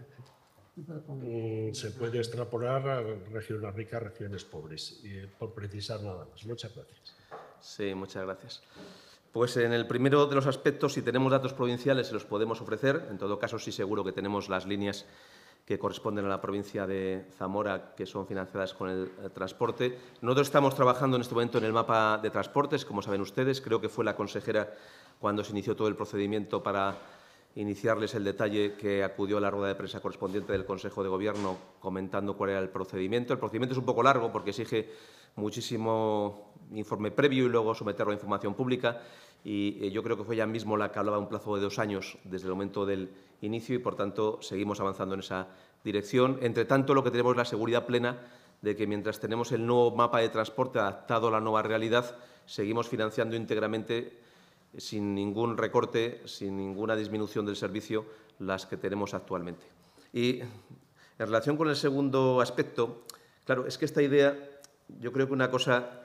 S11: Se puede extrapolar a regiones ricas, regiones pobres, por precisar nada más. Muchas gracias.
S2: Sí, muchas gracias. Pues en el primero de los aspectos, si tenemos datos provinciales, se los podemos ofrecer. En todo caso, sí, seguro que tenemos las líneas que corresponden a la provincia de Zamora, que son financiadas con el transporte. Nosotros estamos trabajando en este momento en el mapa de transportes, como saben ustedes. Creo que fue la consejera, cuando se inició todo el procedimiento para iniciarles el detalle, que acudió a la rueda de prensa correspondiente del Consejo de Gobierno comentando cuál era el procedimiento. El procedimiento es un poco largo porque exige muchísimo informe previo y luego someterlo a información pública, y yo creo que fue ella mismo la que hablaba de un plazo de 2 años desde el momento del inicio y, por tanto, seguimos avanzando en esa dirección. Entre tanto, lo que tenemos es la seguridad plena de que, mientras tenemos el nuevo mapa de transporte adaptado a la nueva realidad, seguimos financiando íntegramente, sin ningún recorte, sin ninguna disminución del servicio, las que tenemos actualmente. Y en relación con el segundo aspecto, claro, es que esta idea, yo creo que una cosa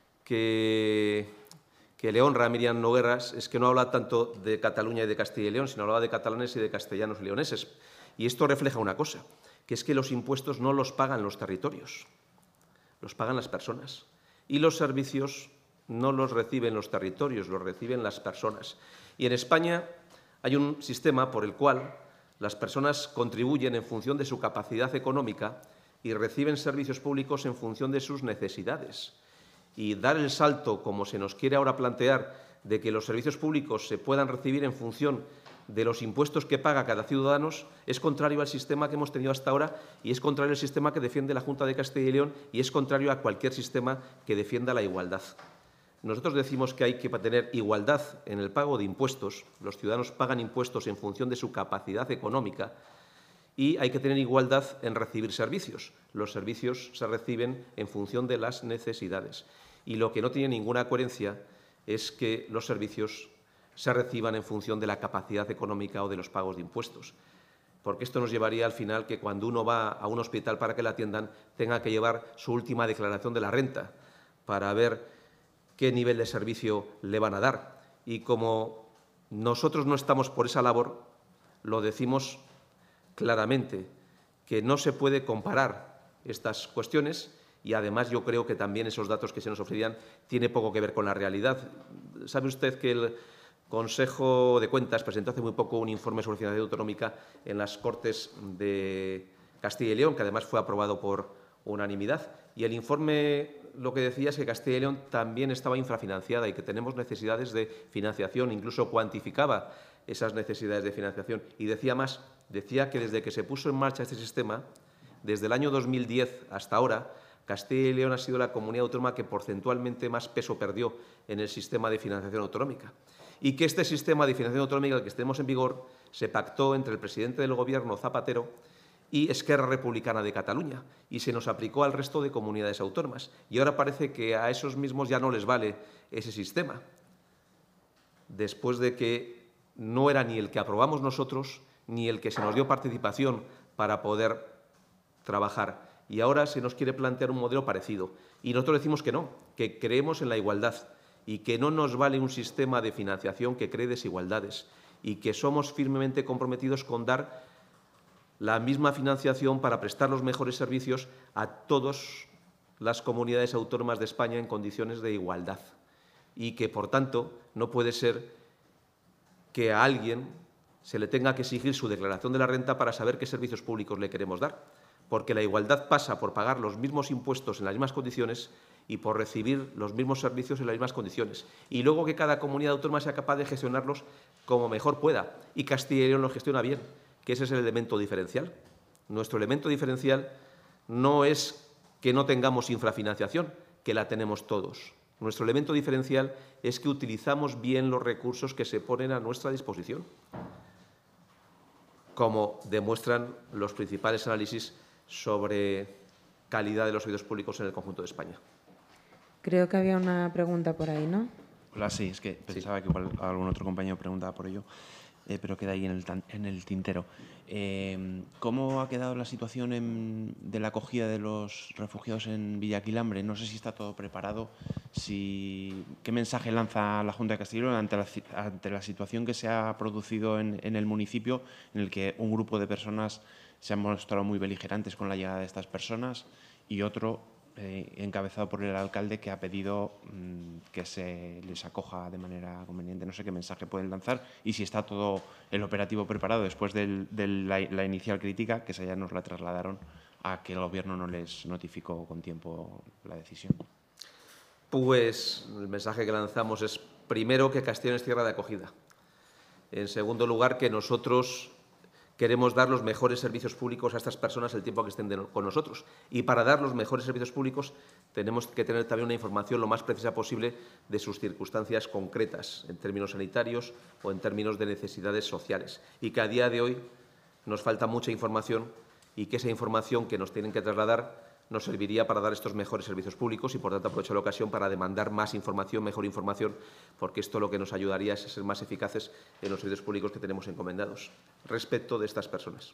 S2: que le honra a Miriam Nogueras es que no habla tanto de Cataluña y de Castilla y León, sino hablaba de catalanes y de castellanos y leoneses. Y esto refleja una cosa, que es que los impuestos no los pagan los territorios, los pagan las personas. Y los servicios no los reciben los territorios, los reciben las personas. Y en España hay un sistema por el cual las personas contribuyen en función de su capacidad económica y reciben servicios públicos en función de sus necesidades. Y dar el salto, como se nos quiere ahora plantear, de que los servicios públicos se puedan recibir en función de los impuestos que paga cada ciudadano, es contrario al sistema que hemos tenido hasta ahora y es contrario al sistema que defiende la Junta de Castilla y León y es contrario a cualquier sistema que defienda la igualdad. Nosotros decimos que hay que tener igualdad en el pago de impuestos. Los ciudadanos pagan impuestos en función de su capacidad económica y hay que tener igualdad en recibir servicios. Los servicios se reciben en función de las necesidades. Y lo que no tiene ninguna coherencia es que los servicios se reciban en función de la capacidad económica o de los pagos de impuestos. porque esto nos llevaría al final que cuando uno va a un hospital para que le atiendan tenga que llevar su última declaración de la renta para ver qué nivel de servicio le van a dar. Y como nosotros no estamos por esa labor, lo decimos claramente, que no se puede comparar estas cuestiones y, además, yo creo que también esos datos que se nos ofrecían tienen poco que ver con la realidad. ¿Sabe usted que el Consejo de Cuentas presentó hace muy poco un informe sobre financiación autonómica en las Cortes de Castilla y León, que además fue aprobado por unanimidad? Y el informe lo que decía es que Castilla y León también estaba infrafinanciada y que tenemos necesidades de financiación, incluso cuantificaba esas necesidades de financiación. Y decía más, decía que desde que se puso en marcha este sistema, desde el año 2010 hasta ahora, Castilla y León ha sido la comunidad autónoma que porcentualmente más peso perdió en el sistema de financiación autonómica. Y que este sistema de financiación autonómica, el que estemos en vigor, se pactó entre el presidente del Gobierno, Zapatero, y Esquerra Republicana de Cataluña, y se nos aplicó al resto de comunidades autónomas. Y ahora parece que a esos mismos ya no les vale ese sistema, después de que no era ni el que aprobamos nosotros, ni el que se nos dio participación para poder trabajar. Y ahora se nos quiere plantear un modelo parecido. Y nosotros decimos que no, que creemos en la igualdad y que no nos vale un sistema de financiación que cree desigualdades y que somos firmemente comprometidos con dar la misma financiación para prestar los mejores servicios a todas las comunidades autónomas de España en condiciones de igualdad. Y que, por tanto, no puede ser que a alguien se le tenga que exigir su declaración de la renta para saber qué servicios públicos le queremos dar, porque la igualdad pasa por pagar los mismos impuestos en las mismas condiciones y por recibir los mismos servicios en las mismas condiciones. Y luego que cada comunidad autónoma sea capaz de gestionarlos como mejor pueda. Y Castilla y León lo gestiona bien, que ese es el elemento diferencial. Nuestro elemento diferencial no es que no tengamos infrafinanciación, que la tenemos todos. Nuestro elemento diferencial es que utilizamos bien los recursos que se ponen a nuestra disposición, como demuestran los principales análisis sobre calidad de los servicios públicos en el conjunto de España.
S8: Creo que había una pregunta por ahí, ¿no?
S4: Hola, sí, es que pensaba que igual algún otro compañero preguntaba por ello, pero queda ahí en el tintero. ¿Cómo ha quedado la situación de la acogida de los refugiados en Villaquilambre? No sé si está todo preparado. ¿Qué mensaje lanza la Junta de Castilla y León ante la situación que se ha producido en el municipio, en el que un grupo de personas se han mostrado muy beligerantes con la llegada de estas personas y otro encabezado por el alcalde que ha pedido que se les acoja de manera conveniente? No sé qué mensaje pueden lanzar y si está todo el operativo preparado después de la inicial crítica, que esa ya nos la trasladaron, a que el Gobierno no les notificó con tiempo la decisión.
S2: Pues el mensaje que lanzamos es, primero, que Castilla es tierra de acogida. En segundo lugar, que nosotros queremos dar los mejores servicios públicos a estas personas el tiempo que estén con nosotros. Y para dar los mejores servicios públicos tenemos que tener también una información lo más precisa posible de sus circunstancias concretas, en términos sanitarios o en términos de necesidades sociales. Y que a día de hoy nos falta mucha información y que esa información que nos tienen que trasladar nos serviría para dar estos mejores servicios públicos y, por tanto, aprovecho la ocasión para demandar más información, mejor información, porque esto lo que nos ayudaría es a ser más eficaces en los servicios públicos que tenemos encomendados respecto de estas personas.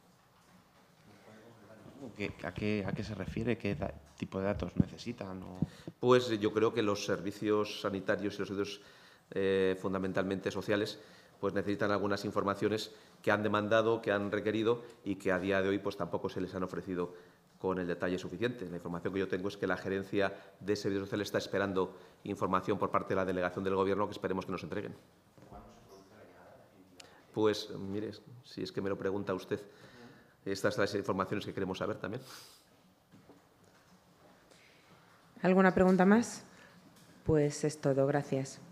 S4: ¿A qué se refiere? ¿Qué tipo de datos necesitan?
S2: Pues yo creo que los servicios sanitarios y los servicios fundamentalmente sociales pues necesitan algunas informaciones que han demandado, que han requerido y que a día de hoy pues tampoco se les han ofrecido con el detalle suficiente. La información que yo tengo es que la Gerencia de Servicios Sociales está esperando información por parte de la delegación del Gobierno que esperemos que nos entreguen. Pues, mire, si es que me lo pregunta usted, estas son las informaciones que queremos saber también.
S8: ¿Alguna pregunta más? Pues es todo. Gracias.